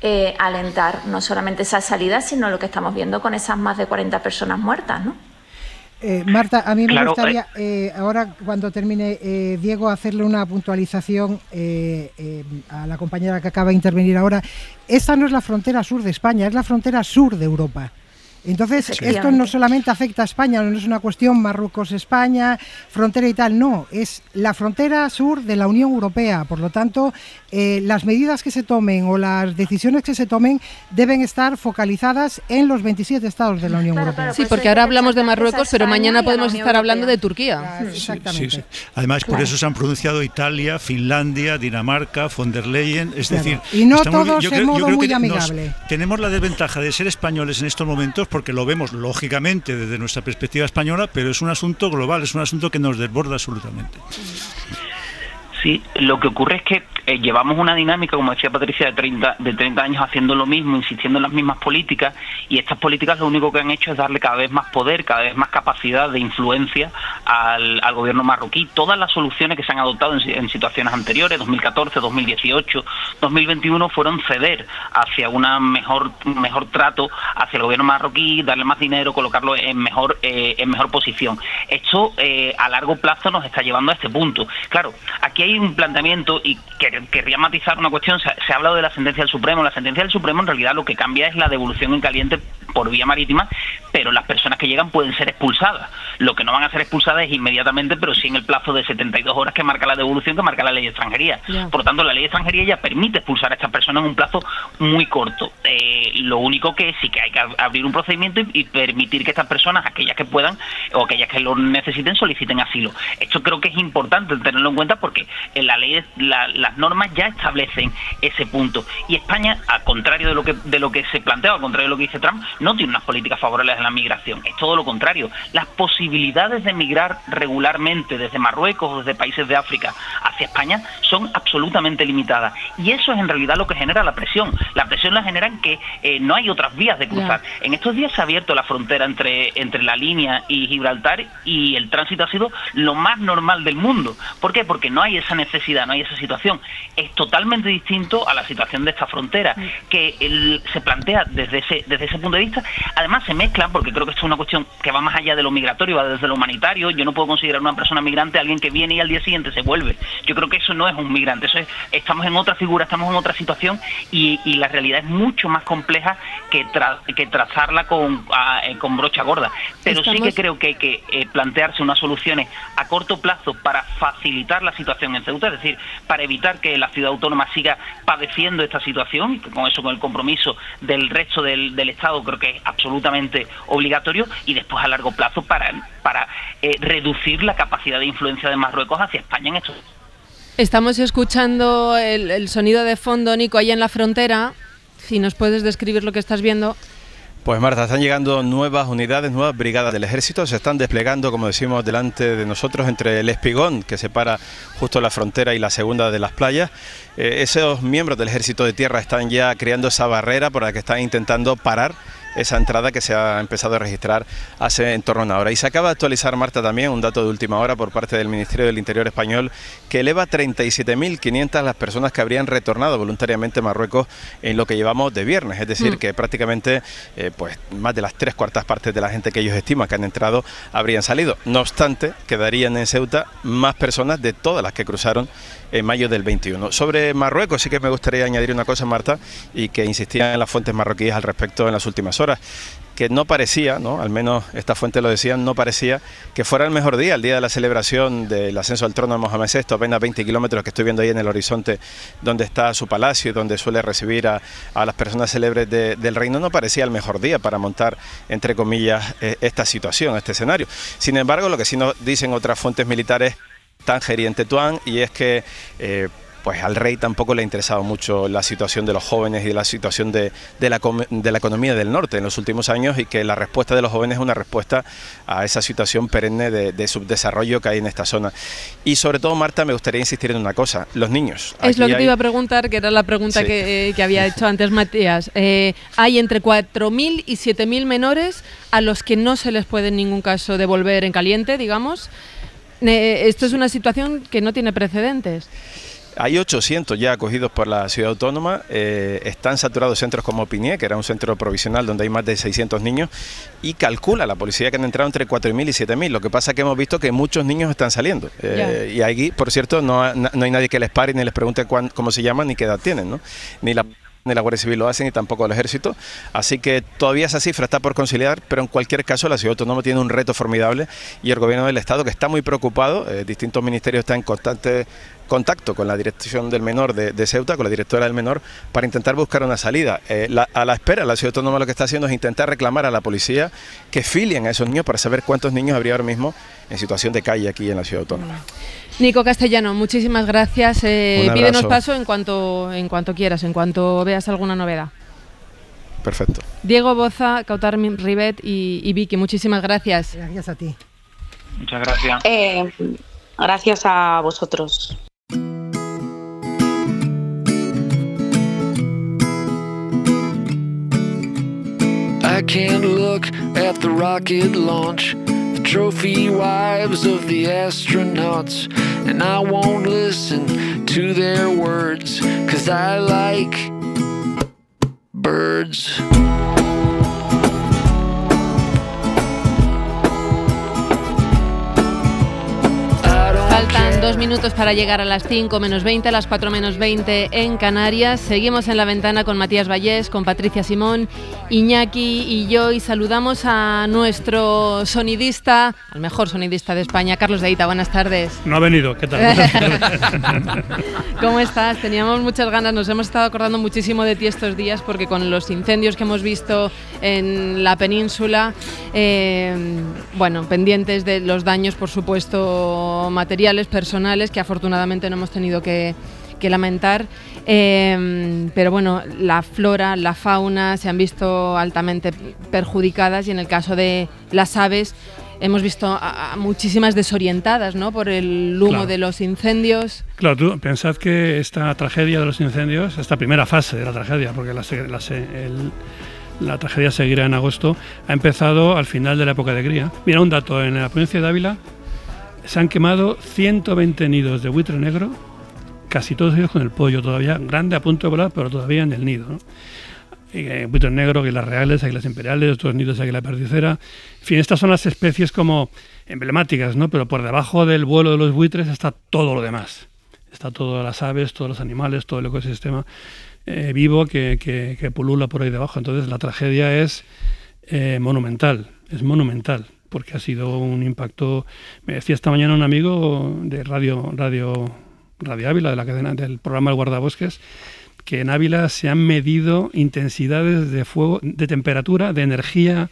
alentar no solamente esa salida, sino lo que estamos viendo con esas más de 40 personas muertas, ¿no? Marta, a mí me gustaría, ahora cuando termine Diego, hacerle una puntualización a la compañera que acaba de intervenir ahora. Esta no es la frontera sur de España, es la frontera sur de Europa. Entonces, esto no solamente afecta a España, no es una cuestión Marruecos-España, frontera y tal, no, es la frontera sur de la Unión Europea. Por lo tanto, las medidas que se tomen o las decisiones que se tomen deben estar focalizadas en los 27 estados de la Unión Europea. Sí, porque ahora hablamos de Marruecos, pero mañana podemos estar hablando de Turquía. Exactamente. Sí. Además, por eso se han pronunciado Italia, Finlandia, Dinamarca, von der Leyen, es decir... Y no todos en modo muy amigable. Tenemos la desventaja de ser españoles en estos momentos, porque lo vemos lógicamente desde nuestra perspectiva española, pero es un asunto global, es un asunto que nos desborda absolutamente. Sí, lo que ocurre es que llevamos una dinámica, como decía Patricia, de 30 años haciendo lo mismo, insistiendo en las mismas políticas, y estas políticas lo único que han hecho es darle cada vez más poder, cada vez más capacidad de influencia al gobierno marroquí. Todas las soluciones que se han adoptado en situaciones anteriores, 2014, 2018, 2021, fueron ceder hacia un mejor trato hacia el gobierno marroquí, darle más dinero, colocarlo en mejor posición. Esto a largo plazo nos está llevando a este punto. Claro, aquí hay un planteamiento y querría matizar una cuestión. Se ha hablado de la sentencia del Supremo. La sentencia del Supremo en realidad lo que cambia es la devolución en caliente por vía marítima, pero las personas que llegan pueden ser expulsadas. Lo que no van a ser expulsadas es inmediatamente, pero sí en el plazo de 72 horas que marca la devolución, que marca la ley de extranjería. Yeah. Por lo tanto, la ley de extranjería ya permite expulsar a estas personas en un plazo muy corto. Lo único que sí que hay que abrir un procedimiento y permitir que estas personas, aquellas que puedan o aquellas que lo necesiten, soliciten asilo. Esto creo que es importante tenerlo en cuenta porque en la ley las normas ya establecen ese punto. Y España, al contrario de lo que se plantea, al contrario de lo que dice Trump, no tiene unas políticas favorables a la migración. Es todo lo contrario. Las posibilidades de migrar regularmente desde Marruecos o desde países de África hacia España son absolutamente limitadas. Y eso es en realidad lo que genera la presión. La presión la generan que no hay otras vías de cruzar. Yeah. En estos días se ha abierto la frontera entre la línea y Gibraltar y el tránsito ha sido lo más normal del mundo. ¿Por qué? Porque no hay esa necesidad, no hay esa situación. Es totalmente distinto a la situación de esta frontera, que se plantea desde ese punto de vista. Además se mezclan, porque creo que esto es una cuestión que va más allá de lo migratorio, va desde lo humanitario. Yo no puedo considerar una persona migrante a alguien que viene y al día siguiente se vuelve. Yo creo que eso no es un migrante, eso es, estamos en otra figura, estamos en otra situación y la realidad es mucho más compleja que trazarla con brocha gorda. Pero sí que creo que hay que plantearse unas soluciones a corto plazo para facilitar la situación en Ceuta, es decir, para evitar que la ciudad autónoma siga padeciendo esta situación, y con eso, con el compromiso del resto del Estado, creo que es absolutamente obligatorio, y después a largo plazo para reducir la capacidad de influencia de Marruecos hacia España en esto. Estamos escuchando el sonido de fondo, Nico, ahí en la frontera. Si nos puedes describir lo que estás viendo. Pues Marta, están llegando nuevas unidades, nuevas brigadas del ejército, se están desplegando, como decimos, delante de nosotros, entre el espigón que separa justo la frontera y la segunda de las playas. Esos miembros del ejército de tierra están ya creando esa barrera por la que están intentando parar esa entrada que se ha empezado a registrar hace en torno a una hora. Y se acaba de actualizar, Marta, también un dato de última hora por parte del Ministerio del Interior español que eleva 37.500 las personas que habrían retornado voluntariamente a Marruecos en lo que llevamos de viernes, es decir, que prácticamente pues más de las 3/4 partes de la gente que ellos estiman que han entrado habrían salido. No obstante, quedarían en Ceuta más personas de todas las que cruzaron en mayo del 21. Sobre Marruecos sí que me gustaría añadir una cosa, Marta, y que insistían en las fuentes marroquíes al respecto en las últimas horas, que no parecía, ¿no?, al menos estas fuentes lo decían, no parecía que fuera el mejor día, el día de la celebración del ascenso al trono de Mohamed VI, apenas 20 kilómetros que estoy viendo ahí en el horizonte donde está su palacio y donde suele recibir a las personas célebres del reino. No parecía el mejor día para montar, entre comillas, esta situación, este escenario. Sin embargo, lo que sí nos dicen otras fuentes militares, Tánger y en Tetuán, y es que pues al rey tampoco le ha interesado mucho la situación de los jóvenes y de la situación de la economía del norte en los últimos años, y que la respuesta de los jóvenes es una respuesta a esa situación perenne de subdesarrollo que hay en esta zona. Y sobre todo, Marta, me gustaría insistir en una cosa, los niños. Es lo que te iba a preguntar, que era la pregunta sí. que había hecho antes Matías. Hay entre 4.000 y 7.000 menores a los que no se les puede en ningún caso devolver en caliente, digamos. Esto es una situación que no tiene precedentes. Hay 800 ya acogidos por la ciudad autónoma, están saturados centros como Pinié, que era un centro provisional donde hay más de 600 niños, y calcula la policía que han entrado entre 4.000 y 7.000. Lo que pasa es que hemos visto que muchos niños están saliendo, y aquí, por cierto, no hay nadie que les pare ni les pregunte cómo se llaman ni qué edad tienen, ¿no? Ni la Guardia Civil lo hacen, y tampoco el Ejército, así que todavía esa cifra está por conciliar, pero en cualquier caso la ciudad autónoma tiene un reto formidable, y el gobierno del Estado, que está muy preocupado, distintos ministerios están en constante contacto con la dirección del menor de Ceuta, con la directora del menor, para intentar buscar una salida. A la espera, la ciudad autónoma lo que está haciendo es intentar reclamar a la policía que filien a esos niños para saber cuántos niños habría ahora mismo en situación de calle aquí en la ciudad autónoma. Nico Castellano, muchísimas gracias. Pídenos paso en cuanto quieras, en cuanto veas alguna novedad. Perfecto. Diego Boza, Kautar Ribet y Vicky, muchísimas gracias. Gracias a ti. Muchas gracias. Gracias a vosotros. I can't look at the rocket launch, the trophy wives of the astronauts, and I won't listen to their words, 'cause I like birds. Faltan 2 minutos para llegar a las 5 menos 20, a las 4 menos 20 en Canarias. Seguimos en La Ventana con Matías Vallés, con Patricia Simón, Iñaki y yo, y saludamos a nuestro sonidista, al mejor sonidista de España, Carlos de Ita. Buenas tardes. No ha venido, ¿qué tal? ¿Cómo estás? Teníamos muchas ganas, nos hemos estado acordando muchísimo de ti estos días, porque con los incendios que hemos visto en la península, bueno, pendientes de los daños, por supuesto, materiales, personales, que afortunadamente no hemos tenido que lamentar, pero bueno, la flora, la fauna se han visto altamente perjudicadas, y en el caso de las aves hemos visto a muchísimas desorientadas, ¿no?, por el humo, claro, de los incendios. Claro, tú pensad que esta tragedia de los incendios, esta primera fase de la tragedia, porque la tragedia seguirá en agosto, ha empezado al final de la época de cría. Mira, un dato: en la provincia de Ávila se han quemado 120 nidos de buitre negro, casi todos ellos con el pollo todavía grande, a punto de volar, pero todavía en el nido, ¿no? Buitre negro, águilas reales, águilas imperiales, otros nidos de águila perdicera. En fin, estas son las especies como emblemáticas, ¿no? Pero por debajo del vuelo de los buitres está todo lo demás. Está todas las aves, todos los animales, todo el ecosistema vivo que pulula por ahí debajo. Entonces la tragedia es monumental, porque ha sido un impacto. Me decía esta mañana un amigo de Radio Ávila, de la cadena del programa El Guardabosques, que en Ávila se han medido intensidades de fuego, de temperatura, de energía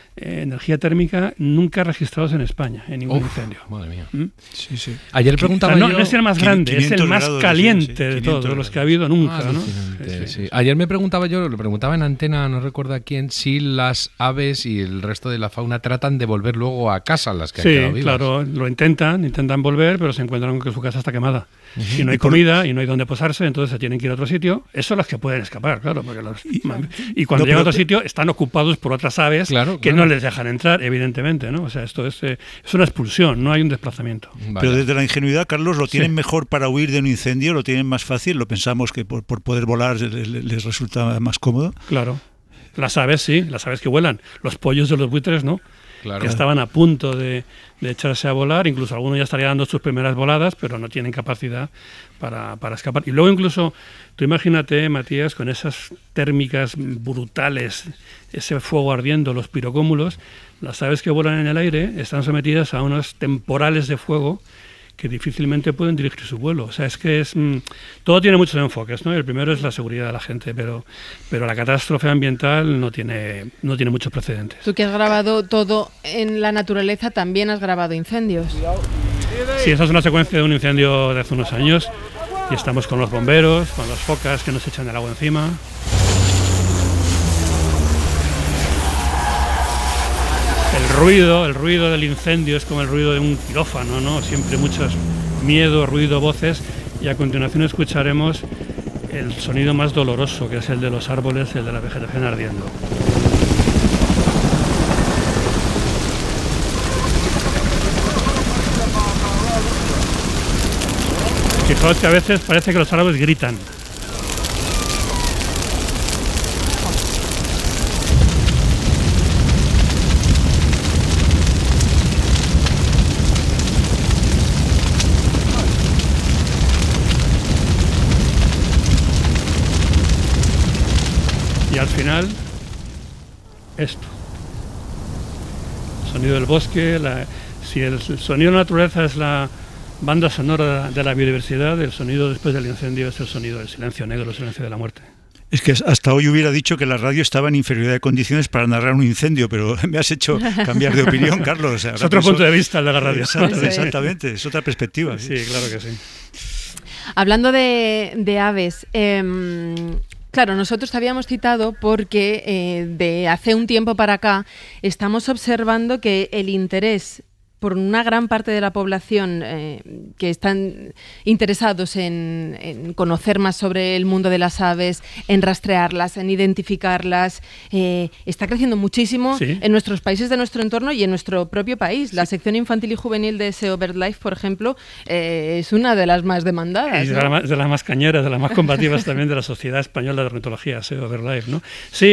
térmica nunca registrados en España, en ningún incendio. Madre mía. Sí, sí. Ayer preguntaba yo... No es el más grande, es el más caliente de todos los que ha habido nunca, ¿no? Sí. Ayer le preguntaba en antena, no recuerdo a quién, si las aves y el resto de la fauna tratan de volver luego a casa, las que han quedado vivas. Sí, claro, lo intentan volver, pero se encuentran con que su casa está quemada. Y no hay comida y no hay dónde posarse, entonces se tienen que ir a otro sitio. Eso son las que pueden escapar, claro. Porque y cuando llegan a otro sitio están ocupados por otras aves que no les dejan entrar, evidentemente, ¿no? O sea, esto es una expulsión, no hay un desplazamiento. Pero desde la ingenuidad, Carlos, ¿lo tienen mejor para huir de un incendio? ¿Lo tienen más fácil? ¿Lo pensamos que por poder volar les resulta más cómodo? Claro. Las aves sí, las aves que vuelan. Los pollos de los buitres no. Claro. Que estaban a punto de echarse a volar, incluso algunos ya estarían dando sus primeras voladas, pero no tienen capacidad para escapar. Y luego incluso, tú imagínate, Matías, con esas térmicas brutales, ese fuego ardiendo, los pirocómulos, las aves que vuelan en el aire están sometidas a unos temporales de fuego que difícilmente pueden dirigir su vuelo. O sea, es que todo tiene muchos enfoques, ¿no? El primero es la seguridad de la gente, pero la catástrofe ambiental no tiene muchos precedentes. Tú que has grabado todo en la naturaleza, también has grabado incendios. Sí, esa es una secuencia de un incendio de hace unos años, y estamos con los bomberos, con las focas que nos echan el agua encima. El ruido del incendio es como el ruido de un quirófano, ¿no? Siempre mucho miedo, ruido, voces, y a continuación escucharemos el sonido más doloroso, que es el de los árboles, el de la vegetación ardiendo. Fijaos que a veces parece que los árboles gritan. Y al final, esto. El sonido del bosque, si el sonido de la naturaleza es la banda sonora de la biodiversidad, el sonido después del incendio es el sonido del silencio negro, el silencio de la muerte. Es que hasta hoy hubiera dicho que la radio estaba en inferioridad de condiciones para narrar un incendio, pero me has hecho cambiar de opinión, Carlos. O sea, es otro punto de vista el de la radio. Exactamente, es otra perspectiva. Sí, claro que sí. Hablando de aves, claro, nosotros te habíamos citado porque de hace un tiempo para acá estamos observando que el interés por una gran parte de la población que están interesados en conocer más sobre el mundo de las aves, en rastrearlas, en identificarlas, está creciendo muchísimo en nuestros países de nuestro entorno y en nuestro propio país. La sección infantil y juvenil de SEO BirdLife, por ejemplo, es una de las más demandadas. Y de las más cañeras, de las más combativas también de la Sociedad Española de Ornitología, SEO BirdLife, ¿no? Sí,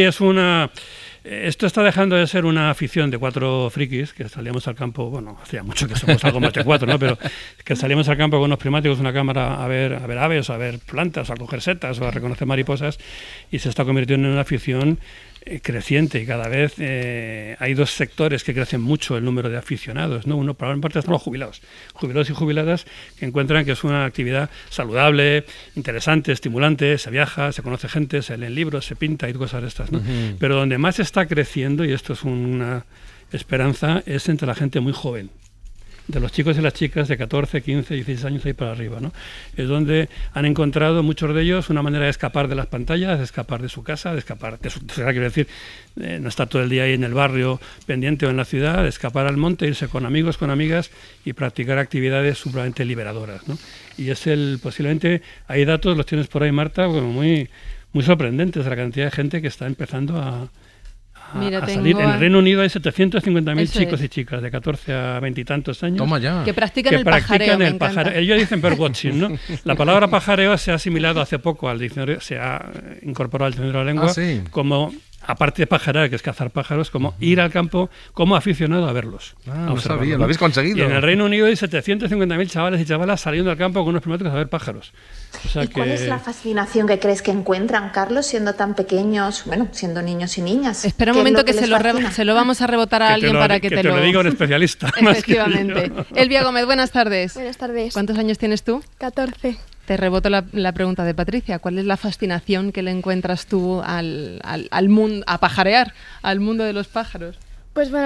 esto está dejando de ser una afición de 4 frikis que salíamos al campo, bueno, hacía mucho que somos algo más de 4, ¿no? Pero que salíamos al campo con unos prismáticos, una cámara a ver aves, a ver plantas, a coger setas o a reconocer mariposas, y se está convirtiendo en una afición creciente, y cada vez hay 2 sectores que crecen mucho el número de aficionados, ¿no? Uno, por una parte, están los jubilados y jubiladas, que encuentran que es una actividad saludable, interesante, estimulante, se viaja, se conoce gente, se leen libros, se pinta y cosas de estas, ¿no? Pero donde más está creciendo, y esto es una esperanza, es entre la gente muy joven, de los chicos y las chicas de 14, 15, 16 años ahí para arriba, ¿no? Es donde han encontrado muchos de ellos una manera de escapar de las pantallas, de escapar de su casa, de escapar de su ciudad, quiero decir, no estar todo el día ahí en el barrio pendiente o en la ciudad, de escapar al monte, irse con amigos, con amigas y practicar actividades sumamente liberadoras, ¿no? Y es posiblemente, hay datos, los tienes por ahí, Marta, como muy sorprendentes de la cantidad de gente que está empezando a salir. En el Reino Unido hay 750.000 chicos y chicas de 14 a 20 y tantos años. Toma ya. Que practican el pajareo. Ellos dicen birdwatching, ¿no? La palabra pajareo se ha asimilado hace poco al diccionario, se ha incorporado al diccionario de la lengua como, aparte de pajarear, que es cazar pájaros, como ir al campo como aficionado a verlos. No sabía, lo habéis conseguido. Y en el Reino Unido hay 750.000 chavales y chavalas saliendo al campo con unos prismáticos a ver pájaros. O sea, ¿Y cuál es la fascinación que crees que encuentran, Carlos, siendo tan pequeños, bueno, siendo niños y niñas? Espera un momento que se lo vamos a rebotar a alguien para que te lo diga un especialista. Efectivamente. Elvia Gómez, buenas tardes. Buenas tardes. ¿Cuántos años tienes tú? 14. Te reboto la pregunta de Patricia. ¿Cuál es la fascinación que le encuentras tú al mundo, a pajarear, al mundo de los pájaros? Pues bueno,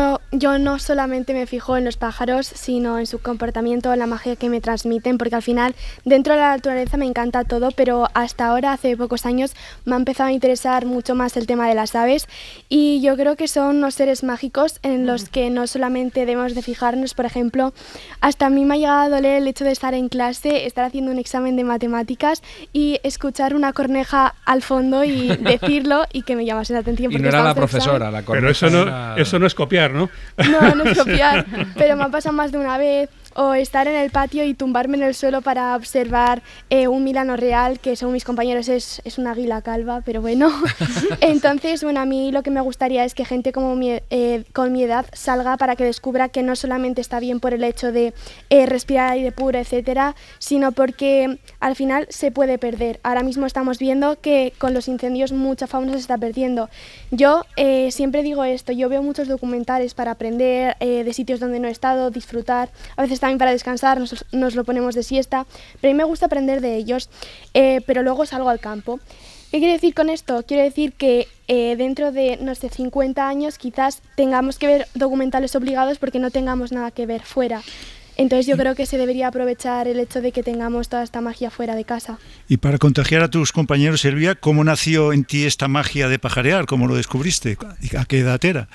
yo no solamente me fijo en los pájaros, sino en su comportamiento, en la magia que me transmiten, porque al final dentro de la naturaleza me encanta todo, pero hasta ahora, hace pocos años, me ha empezado a interesar mucho más el tema de las aves, y yo creo que son unos seres mágicos en los que no solamente debemos de fijarnos. Por ejemplo, hasta a mí me ha llegado a doler el hecho de estar en clase, estar haciendo un examen de matemáticas y escuchar una corneja al fondo y decirlo y que me llamase la atención. Y no era la profesora, la corneja. Pero eso no es copiar, ¿no? No es copiar, pero me ha pasado más de una vez. O estar en el patio y tumbarme en el suelo para observar un Milano real, que según mis compañeros es un águila calva, pero bueno. Entonces, bueno, a mí lo que me gustaría es que gente como con mi edad salga para que descubra que no solamente está bien por el hecho de respirar aire puro, etcétera, sino porque al final se puede perder. Ahora mismo estamos viendo que con los incendios mucha fauna se está perdiendo. Yo siempre digo esto, yo veo muchos documentales para aprender de sitios donde no he estado, disfrutar, a veces también para descansar, nos lo ponemos de siesta, pero a mí me gusta aprender de ellos, pero luego salgo al campo. ¿Qué quiere decir con esto? Quiero decir que dentro de, no sé, 50 años quizás tengamos que ver documentales obligados porque no tengamos nada que ver fuera. Entonces yo creo que se debería aprovechar el hecho de que tengamos toda esta magia fuera de casa. Y para contagiar a tus compañeros, Elvia, ¿cómo nació en ti esta magia de pajarear? ¿Cómo lo descubriste? ¿A qué edad era?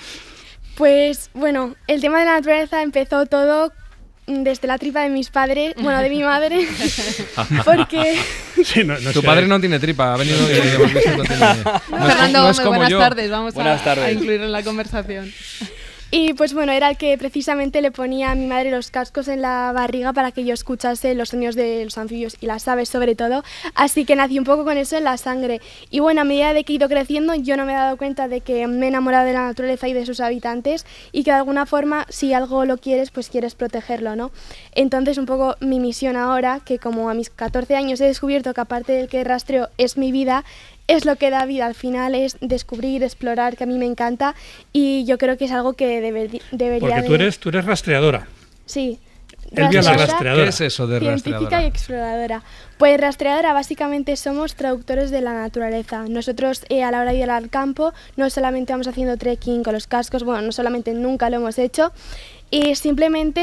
Pues bueno, el tema de la naturaleza empezó todo desde la tripa de mis padres, bueno, de mi madre, porque... Sí, tu padre no tiene tripa, ha venido... Fernando Gómez, buenas tardes, vamos a incluirlo en la conversación. Y pues bueno, era el que precisamente le ponía a mi madre los cascos en la barriga para que yo escuchase los sonidos de los anfibios y las aves sobre todo, así que nací un poco con eso en la sangre. Y bueno, a medida de que he ido creciendo yo no me he dado cuenta de que me he enamorado de la naturaleza y de sus habitantes y que de alguna forma si algo lo quieres, pues quieres protegerlo, ¿no? Entonces un poco mi misión ahora, que como a mis 14 años he descubierto que aparte del que rastreo es mi vida, es lo que da vida al final, es descubrir, explorar, que a mí me encanta y yo creo que es algo que debería... Porque tú eres rastreadora. Sí. Elvia la rastreadora. ¿Qué es eso de rastreadora? Científica y exploradora. Pues rastreadora básicamente somos traductores de la naturaleza. Nosotros a la hora de ir al campo no solamente vamos haciendo trekking con los cascos, bueno, no solamente nunca lo hemos hecho, y simplemente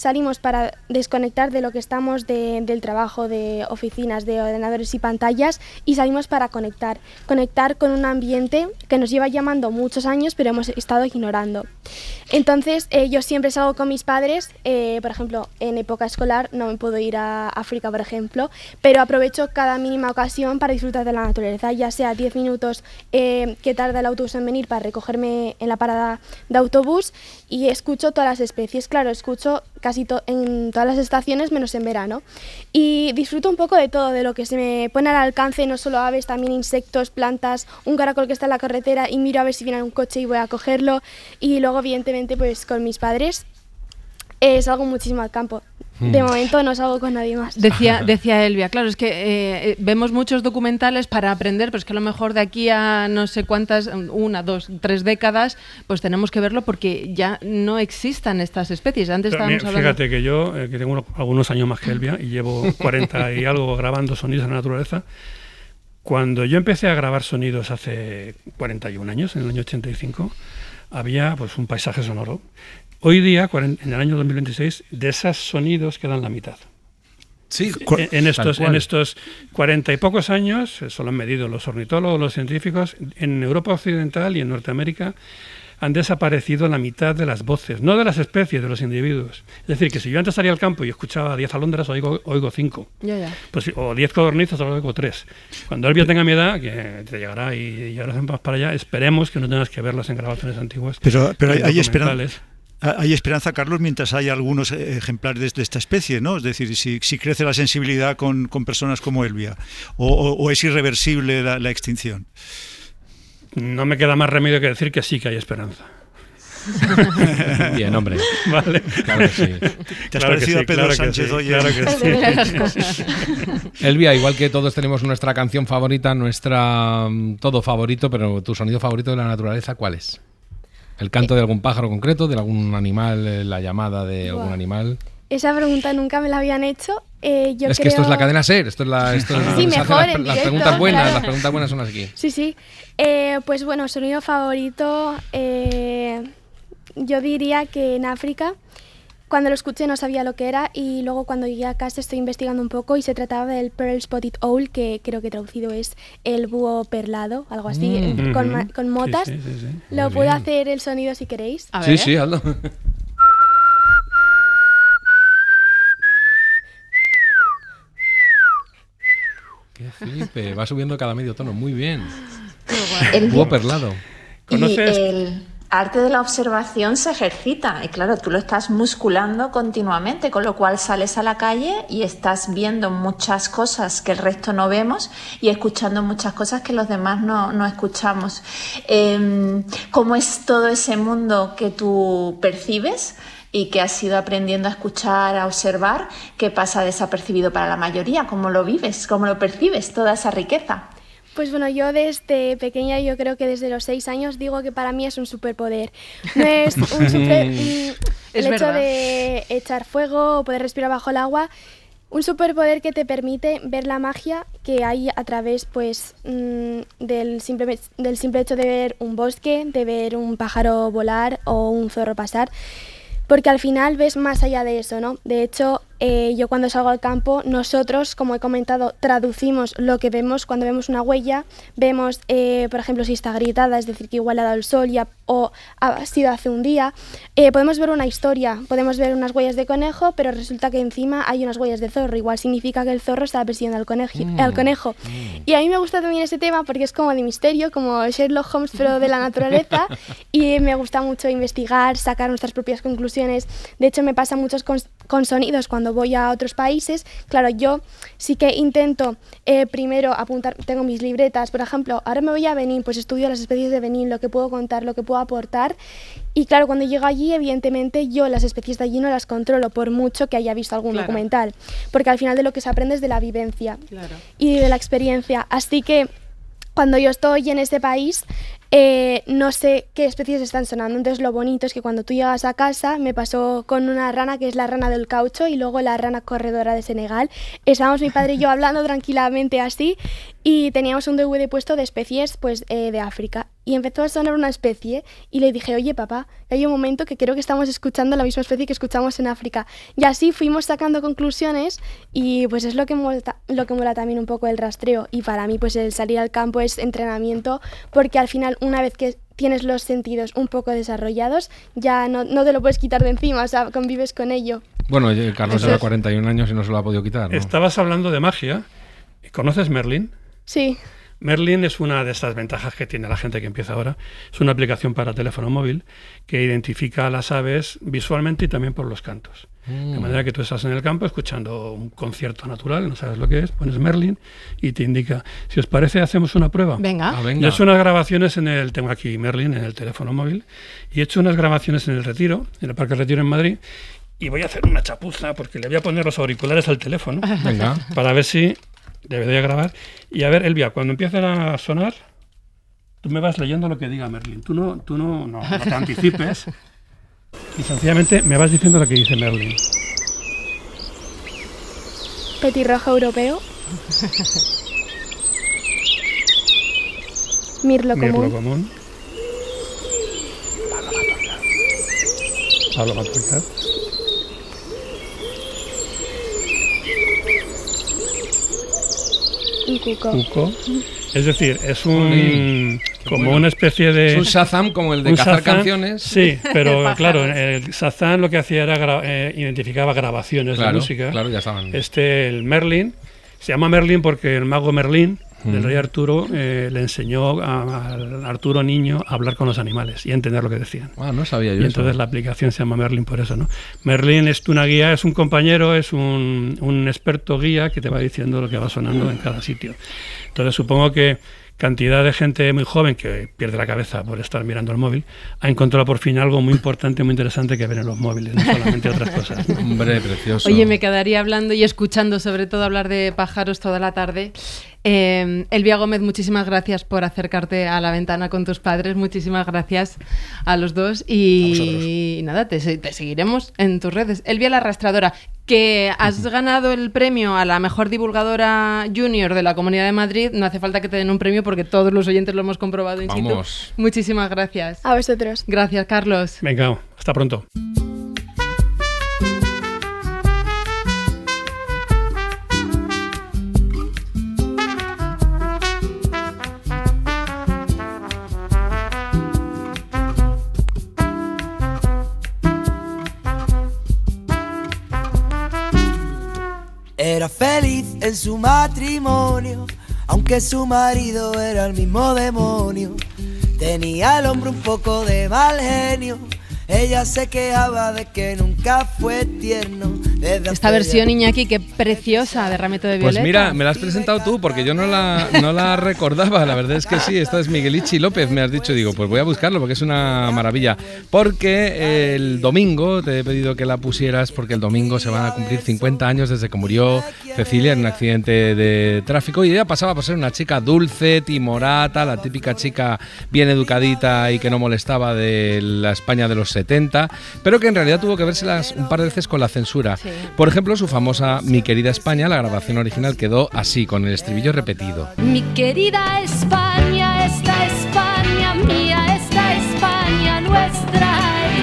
salimos para desconectar de lo que estamos del trabajo, de oficinas, de ordenadores y pantallas, y salimos para conectar con un ambiente que nos lleva llamando muchos años, pero hemos estado ignorando. Entonces, yo siempre salgo con mis padres, por ejemplo, en época escolar no me puedo ir a África, por ejemplo, pero aprovecho cada mínima ocasión para disfrutar de la naturaleza, ya sea 10 minutos que tarda el autobús en venir para recogerme en la parada de autobús, y escucho todas las especies. Claro, escucho casi en todas las estaciones menos en verano, y disfruto un poco de todo, de lo que se me pone al alcance, no solo aves, también insectos, plantas, un caracol que está en la carretera y miro a ver si viene un coche y voy a cogerlo, y luego evidentemente pues con mis padres salgo muchísimo al campo. De momento no salgo con nadie más. Decía Elvia, claro, es que vemos muchos documentales para aprender, pero es que a lo mejor de aquí a no sé cuántas, 1, 2, 3 décadas, pues tenemos que verlo porque ya no existan estas especies. Antes estábamos hablando... Fíjate que yo, que tengo algunos años más que Elvia y llevo 40 y algo grabando sonidos en la naturaleza, cuando yo empecé a grabar sonidos hace 41 años, en el año 85, había pues un paisaje sonoro. Hoy día, en el año 2026, de esos sonidos quedan la mitad. Sí, en estos 40 y pocos años, eso lo han medido los ornitólogos, los científicos, en Europa Occidental y en Norteamérica han desaparecido la mitad de las voces, no de las especies, de los individuos. Es decir, que si yo antes salía al campo y escuchaba 10 alondras, oigo 5. Pues, o 10 codornices, oigo 3. Cuando Elvia tenga mi edad, que te llegará y ahora vamos para allá, esperemos que no tengas que verlas en grabaciones antiguas. Pero hay esperanza. Hay esperanza, Carlos, mientras hay algunos ejemplares de esta especie, ¿no? Es decir, si crece la sensibilidad con personas como Elvia, o es irreversible la extinción. No me queda más remedio que decir que sí que hay esperanza. Bien, hombre. Vale. Claro que sí. ¿Te has parecido a Pedro Sánchez hoy? Claro que sí. Elvia, igual que todos tenemos nuestra canción favorita, nuestra todo favorito, pero tu sonido favorito de la naturaleza, ¿cuál es? ¿El canto de algún pájaro concreto, de algún animal, la llamada de algún animal? Esa pregunta nunca me la habían hecho. Es que esto es la cadena SER, esto es sí, mejor en las directo, preguntas buenas, claro. Las preguntas buenas son aquí. Sí. Pues bueno, sonido favorito, yo diría que en África, cuando lo escuché no sabía lo que era, y luego cuando llegué a casa estoy investigando un poco y se trataba del Pearl Spotted Owl, que creo que traducido es el búho perlado, algo así, con motas. Sí. Lo puedo hacer el sonido si queréis. Sí, hazlo. Qué flipe, va subiendo cada medio tono, muy bien. El búho perlado. ¿Conoces? Y el arte de la observación se ejercita, y claro, tú lo estás musculando continuamente, con lo cual sales a la calle y estás viendo muchas cosas que el resto no vemos y escuchando muchas cosas que los demás no escuchamos. ¿Cómo es todo ese mundo que tú percibes y que has ido aprendiendo a escuchar, a observar, que pasa desapercibido para la mayoría? ¿Cómo lo vives? ¿Cómo lo percibes, toda esa riqueza? Pues bueno, yo desde pequeña, yo creo que desde los 6 años, digo que para mí es un superpoder. No es el hecho de echar fuego o poder respirar bajo el agua. Un superpoder que te permite ver la magia que hay a través pues, del simple hecho de ver un bosque, de ver un pájaro volar o un zorro pasar. Porque al final ves más allá de eso, ¿no? De hecho, yo cuando salgo al campo, nosotros, como he comentado, traducimos lo que vemos cuando vemos una huella. Vemos, por ejemplo, si está agrietada, es decir, que igual le ha dado el sol o ha sido hace un día. Podemos ver una historia, podemos ver unas huellas de conejo, pero resulta que encima hay unas huellas de zorro. Igual significa que el zorro estaba persiguiendo al conejo. Y a mí me gusta también ese tema porque es como de misterio, como Sherlock Holmes, pero de la naturaleza. Y me gusta mucho investigar, sacar nuestras propias conclusiones. De hecho, me pasa mucho con sonidos cuando voy a otros países. Claro, yo sí que intento primero apuntar, tengo mis libretas, por ejemplo, ahora me voy a Benín, pues estudio las especies de Benín, lo que puedo contar, lo que puedo aportar. Y claro, cuando llego allí, evidentemente yo las especies de allí no las controlo, por mucho que haya visto algún documental, porque al final de lo que se aprende es de la vivencia y de la experiencia. Así que cuando yo estoy en ese país, no sé qué especies están sonando. Entonces lo bonito es que cuando tú llegas a casa, me pasó con una rana que es la rana del caucho y luego la rana corredora de Senegal. Estábamos mi padre y yo hablando tranquilamente así y teníamos un DVD puesto de especies pues, de África. y empezó a sonar una especie y le dije, oye papá, hay un momento que creo que estamos escuchando la misma especie que escuchamos en África. Y así fuimos sacando conclusiones y pues es lo que mola también un poco el rastreo. Y para mí pues el salir al campo es entrenamiento, porque al final una vez que tienes los sentidos un poco desarrollados, ya no te lo puedes quitar de encima, o sea, convives con ello. Bueno, Carlos lleva 41 años y no se lo ha podido quitar, ¿no? Estabas hablando de magia. ¿Conoces Merlin? Sí. Merlin es una de estas ventajas que tiene la gente que empieza ahora. Es una aplicación para teléfono móvil que identifica a las aves visualmente y también por los cantos. De manera que tú estás en el campo escuchando un concierto natural, no sabes lo que es, pones Merlin y te indica. Si os parece, hacemos una prueba. Venga. Yo he hecho unas grabaciones tengo aquí Merlin en el teléfono móvil, y he hecho unas grabaciones en el Retiro, en el Parque Retiro en Madrid, y voy a hacer una chapuza porque le voy a poner los auriculares al teléfono. Venga. Para ver si debería grabar. Y a ver, Elvia, cuando empiecen a sonar, tú me vas leyendo lo que diga Merlin. Tú no te anticipes. Y sencillamente me vas diciendo lo que dice Merlin. Petirrojo europeo. Mirlo común. Pablo Maturidad. Un cuco. Es decir, es como una especie de... Es un Shazam como el de cazar canciones. Sí, pero claro, el Shazam lo que hacía era identificaba grabaciones de música. Claro, ya estaban. El Merlin, se llama Merlin porque el mago Merlín del rey Arturo le enseñó a Arturo niño a hablar con los animales y a entender lo que decían. Ah, no sabía yo y entonces la aplicación se llama Merlin por eso, ¿no? Merlin es una guía, es un compañero, es un experto guía que te va diciendo lo que va sonando en cada sitio. Entonces supongo que cantidad de gente muy joven que pierde la cabeza por estar mirando el móvil ha encontrado por fin algo muy importante, muy interesante que ver en los móviles, no solamente otras cosas. Hombre, precioso. Oye, me quedaría hablando y escuchando sobre todo hablar de pájaros toda la tarde. Elvia Gómez, muchísimas gracias por acercarte a la ventana con tus padres, muchísimas gracias a los dos y nada, te seguiremos en tus redes. Elvia la Arrastradora, que has ganado el premio a la mejor divulgadora junior de la Comunidad de Madrid, no hace falta que te den un premio porque todos los oyentes lo hemos comprobado in situ. Vamos. Muchísimas gracias. A vosotros. Gracias, Carlos. Venga, hasta pronto. Era feliz en su matrimonio, aunque su marido era el mismo demonio. Tenía al hombre un poco de mal genio, ella se quejaba de que nunca fue tierno. Esta versión, Iñaki, qué preciosa de Ramito de Violeta. Pues mira, me la has presentado tú porque yo no la recordaba. La verdad es que sí, esta es Miguelichi López, me has dicho. Digo, pues voy a buscarlo porque es una maravilla. Porque el domingo te he pedido que la pusieras porque el domingo se van a cumplir 50 años desde que murió Cecilia en un accidente de tráfico y ella pasaba por ser una chica dulce, timorata, la típica chica bien educadita y que no molestaba de la España de los 70, pero que en realidad tuvo que vérselas un par de veces con la censura. Sí. Por ejemplo, su famosa Mi querida España, la grabación original quedó así, con el estribillo repetido. Mi querida España, esta España mía, esta España nuestra,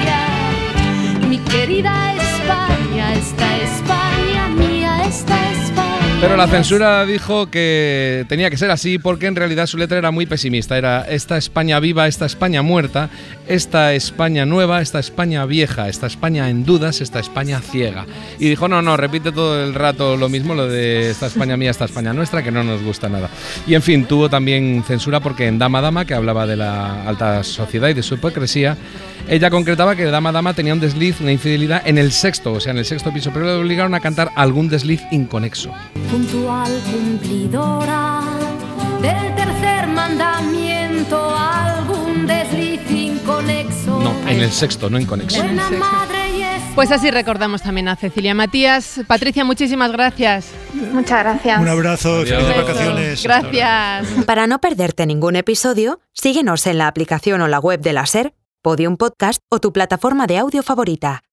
ya. Mi querida España, esta España mía, esta España. Pero la censura dijo que tenía que ser así porque en realidad su letra era muy pesimista. Era esta España viva, esta España muerta, esta España nueva, esta España vieja, esta España en dudas, esta España ciega. Y dijo, no, repite todo el rato lo mismo, lo de esta España mía, esta España nuestra, que no nos gusta nada. Y en fin, tuvo también censura porque en Dama Dama, que hablaba de la alta sociedad y de su hipocresía, ella concretaba que Dama Dama tenía un desliz, una infidelidad en el sexto piso, pero le obligaron a cantar algún desliz inconexo. Puntual cumplidora del tercer mandamiento, algún desliz inconexo. No, en el sexto, no inconexo. Pues así recordamos también a Cecilia Matías. Patricia, muchísimas gracias. Muchas gracias. Un abrazo, felices vacaciones. Gracias. Para no perderte ningún episodio, síguenos en la aplicación o la web de la SER, Podium Podcast o tu plataforma de audio favorita.